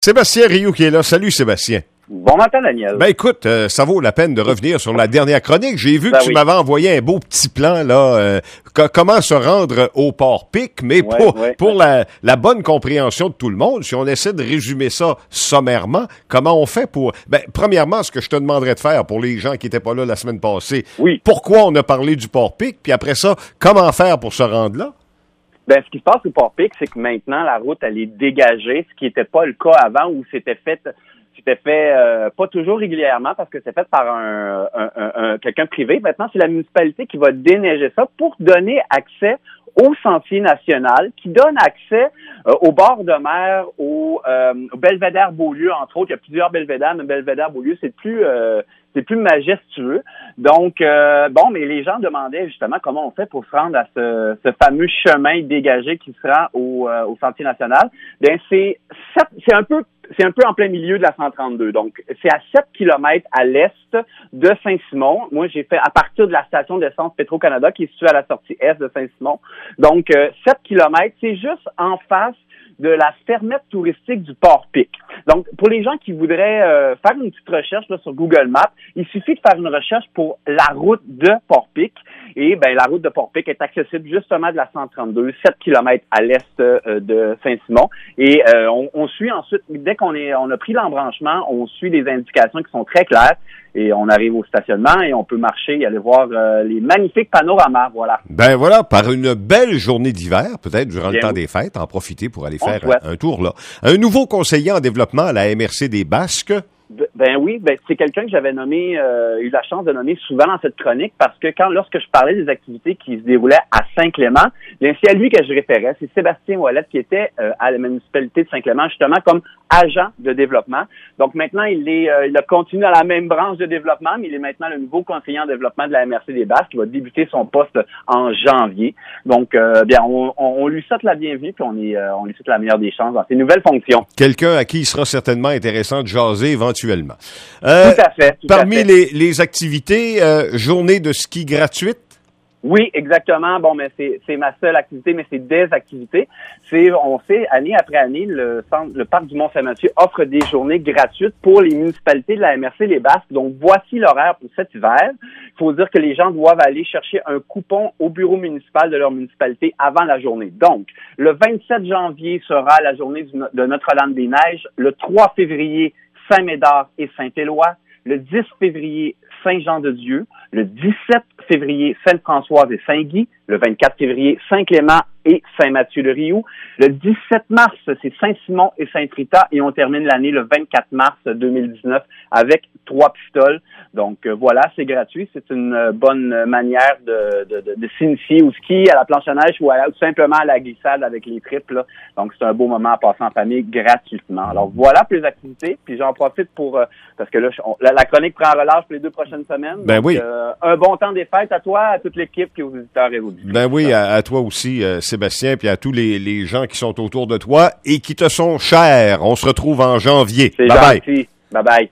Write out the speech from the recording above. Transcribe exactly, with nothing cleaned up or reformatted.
Sébastien Rioux qui est là. Salut Sébastien. Bon matin, Daniel. Ben écoute, euh, ça vaut la peine de revenir sur la dernière chronique. J'ai vu ben que tu oui. m'avais envoyé un beau petit plan, là, euh, co- comment se rendre au Port-Pic, mais Ouais, pour, ouais. pour la, la bonne compréhension de tout le monde, si on essaie de résumer ça sommairement, comment on fait pour... Ben, premièrement, ce que je te demanderais de faire pour les gens qui n'étaient pas là la semaine passée, Oui. pourquoi on a parlé du Port-Pic, puis après ça, comment faire pour se rendre là? Ben, ce qui se passe au Port-Pic, c'est que maintenant, la route, elle est dégagée, ce qui n'était pas le cas avant où c'était fait... C'était fait euh, pas toujours régulièrement parce que c'est fait par un, un, un, un quelqu'un privé. Maintenant, c'est la municipalité qui va déneiger ça pour donner accès au sentier national, qui donne accès euh, au bord de mer, au, euh, au belvédère Beaulieu, entre autres. Il y a plusieurs belvédères, mais belvédère Beaulieu, c'est plus euh, c'est plus majestueux. Donc, euh, bon, mais les gens demandaient justement comment on fait pour se rendre à ce, ce fameux chemin dégagé qui se rend au, euh, au sentier national. Bien, c'est c'est un peu C'est un peu en plein milieu de la cent trente-deux. Donc, c'est à sept kilomètres à l'est de Saint-Simon. Moi, j'ai fait à partir de la station d'essence Petro-Canada qui est située à la sortie est de Saint-Simon. Donc, euh, sept kilomètres, c'est juste en face de la fermette touristique du Port-Pic. Donc, pour les gens qui voudraient euh, faire une petite recherche là, sur Google Maps, il suffit de faire une recherche pour la route de Port-Pic. Et ben la route de Port-Pic est accessible justement de la cent trente-deux, sept kilomètres à l'est euh, de Saint-Simon. Et euh, on, on suit ensuite, dès qu'on est, on a pris l'embranchement, on suit des indications qui sont très claires. Et on arrive au stationnement et on peut marcher et aller voir euh, les magnifiques panoramas, voilà. Ben voilà, par une belle journée d'hiver, peut-être durant Bien le temps oui. des fêtes, en profiter pour aller On faire souhaite. un, un tour là. Un nouveau conseiller en développement à la M R C des Basques. Ben oui, ben c'est quelqu'un que j'avais nommé, euh, eu la chance de nommer souvent dans cette chronique parce que quand lorsque je parlais des activités qui se déroulaient à Saint-Clément, bien c'est à lui que je référais, c'est Sébastien Ouellette qui était euh, à la municipalité de Saint-Clément justement comme agent de développement. Donc maintenant il est, euh, il a continué dans la même branche de développement, mais il est maintenant le nouveau conseiller en développement de la M R C des Basques qui va débuter son poste en janvier. Donc euh, bien on, on, on lui souhaite la bienvenue puis on est, euh, on lui souhaite la meilleure des chances dans ses nouvelles fonctions. Quelqu'un à qui il sera certainement intéressant de jaser éventuellement. Euh, tout à fait. Tout parmi à fait. Les, les activités, euh, journée de ski gratuite. Oui, exactement. Bon, mais c'est, c'est ma seule activité, mais c'est des activités. C'est, on sait, année après année, le centre, le parc du Mont-Saint-Mathieu offre des journées gratuites pour les municipalités de la M R C les Basques. Donc, voici l'horaire pour cet hiver. Il faut dire que les gens doivent aller chercher un coupon au bureau municipal de leur municipalité avant la journée. Donc, le vingt-sept janvier sera la journée du, de Notre-Dame-des-Neiges. Le trois février, Saint-Médard et Saint-Éloi. Le dix février, Saint-Jean-de-Dieu. Le dix-sept février, Sainte-Françoise et Saint-Guy. Le vingt-quatre février, Saint-Clément et Saint-Mathieu-de-Riou. Le dix-sept mars, c'est Saint-Simon et Saint-Rita. Et on termine l'année le vingt-quatre mars deux mille dix-neuf avec trois pistoles. Donc euh, voilà, c'est gratuit. C'est une euh, bonne manière de, de, de, de s'initier au ski, à la planche à neige ou, à, ou simplement à la glissade avec les tripes. Là. Donc c'est un beau moment à passer en famille gratuitement. Alors voilà pour les activités. Puis j'en profite pour... Euh, parce que là, on, la, la chronique prend relâche pour les deux prochaines semaines. Ben donc, oui. Euh, un bon temps des fêtes à toi, à toute l'équipe et aux auditeurs et aux auditeurs. Ben oui, à, à toi aussi, euh, Sébastien, puis à tous les, les gens qui sont autour de toi et qui te sont chers. On se retrouve en janvier. C'est Bye bye. gentil. Bye bye.